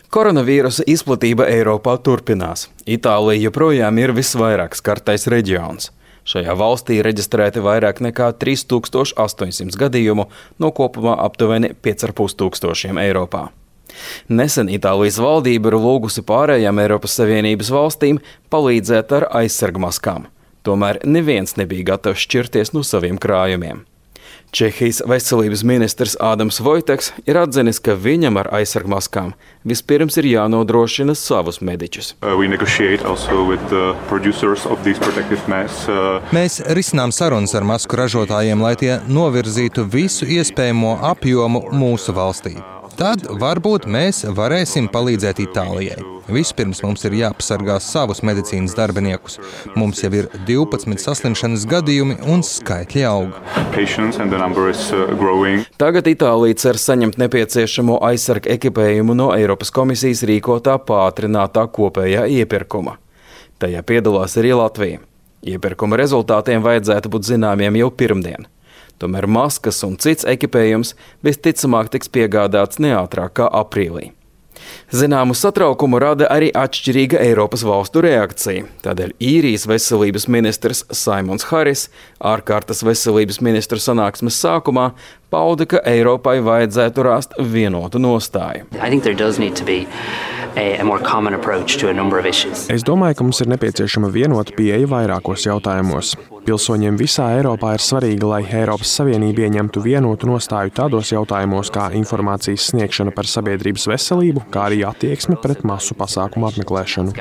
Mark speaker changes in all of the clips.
Speaker 1: Koronavīrusa izplatība Eiropā turpinās. Itālija joprojām ir visvairāk skartais reģions. Šajā valstī reģistrēti vairāk nekā 3800 gadījumu no kopumā aptuveni 5500 Eiropā. Nesen Itālijas valdība ir lūgusi pārējām Eiropas Savienības valstīm palīdzēt ar aizsargmaskām. Tomēr neviens nebija gatavs šķirties no saviem krājumiem. Čehijas veselības ministrs Ādams Vojteks ir atzinis, ka viņam ar aizsargmaskām vispirms ir jānodrošina savus mediķus.
Speaker 2: Mēs risinām sarunas ar masku ražotājiem, lai tie novirzītu visu iespējamo apjomu mūsu valstī. Tad varbūt mēs varēsim palīdzēt Itālijai. Vispirms mums ir jāpasargā savus medicīnas darbiniekus. Mums jau ir 12 saslimšanas gadījumi un skaitļi aug.
Speaker 1: Tagad Itālija cer saņemt nepieciešamo aizsarga ekipējumu no Eiropas komisijas rīkotā pātrinātā kopējā iepirkuma. Tajā piedalās arī Latvija. Iepirkuma rezultātiem vajadzētu būt zināmiem jau pirmdien. Tomēr maskas un cits ekipējums visticamāk tiks piegādāts neātrāk kā aprīlī. Zināmu satraukumu rada arī atšķirīga Eiropas valstu reakcija. Tādēļ Īrijas veselības ministrs Simons Haris ārkārtas veselības ministru sanāksmes sākumā pauda, ka Eiropai vajadzētu rast vienotu nostāju.
Speaker 3: Es domāju, ka mums ir nepieciešama vienota pieeja vairākos jautājumos. Pilsoņiem visā Eiropā ir svarīgi, lai Eiropas Savienība ieņemtu vienotu nostāju tādos jautājumos kā informācijas sniegšana par sabiedrības veselību, kā arī attieksme pret masu pasākumu apmeklēšanu.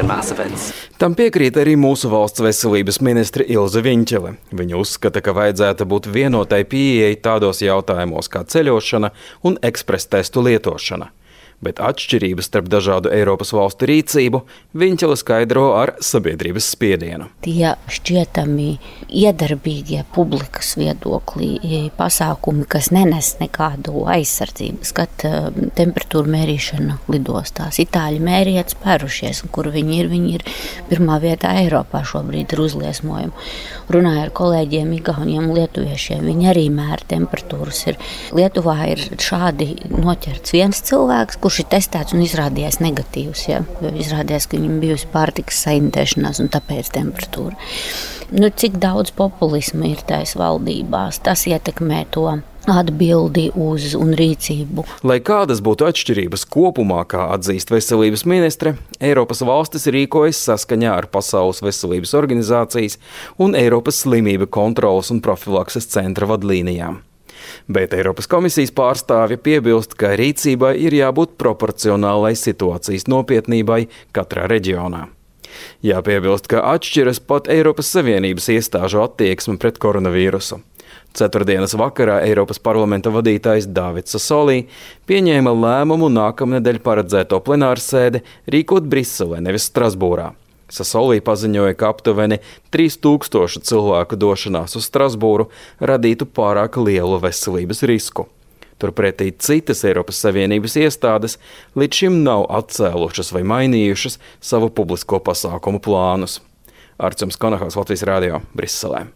Speaker 1: Tam piekrīt arī mūsu valsts veselības ministre Ilze Viņķele. Viņa uzskata, ka vajadzētu būt vienotai pieejai tādos jautājumos kā ceļošana un ekspresa testu lietošana. Bet atšķirības starp dažādu Eiropas valstu rīcību Viņķele skaidro ar sabiedrības spiedienu.
Speaker 4: Tie šķietami iedarbīgie publikas viedoklī pasākumi, kas nenes nekādu aizsardzību, skat temperatūru mērīšana lidostās. Itāļi mēriet spērušies, un kur viņi ir pirmā vietā Eiropā šobrīd ar uzliesmojumu. Runāju ar kolēģiem, igauniem, lietuviešiem, viņi arī mēra temperatūras. Lietuvā ir šādi noķerts viens cilvēks, kurš ir testēts un izrādījās negatīvs. Ja? Izrādījās, ka viņam bijusi pārtikas saindēšanās un tāpēc temperatūra. Cik daudz populisma ir tais valdībās, tas ietekmē to atbildi uz un rīcību.
Speaker 1: Lai kādas būtu atšķirības kopumā, kā atzīst veselības ministre, Eiropas valstis rīkojas saskaņā ar Pasaules veselības organizācijas un Eiropas slimību kontroles un profilakses centra vadlīnijām. Bet Eiropas komisijas pārstāvja piebilst, ka rīcībai ir jābūt proporcionālai situācijas nopietnībai katrā reģionā. Jāpiebilst, ka atšķiras pat Eiropas Savienības iestāžu attieksme pret koronavīrusu. Ceturtdienas vakarā Eiropas parlamenta vadītājs Davids Sasolī pieņēma lēmumu nākamnedēļ paredzēto plenārsēdi rīkot Briselē, nevis Strasbūrā. Sasolī paziņoja, ka aptuveni 3000 cilvēku došanās uz Strasbūru radītu pārāk lielu veselības risku. Turpretī citas Eiropas Savienības iestādes līdz šim nav atcēlušas vai mainījušas savu publisko pasākumu plānus. Arčuns Konahovs, Latvijas radio, Briselē.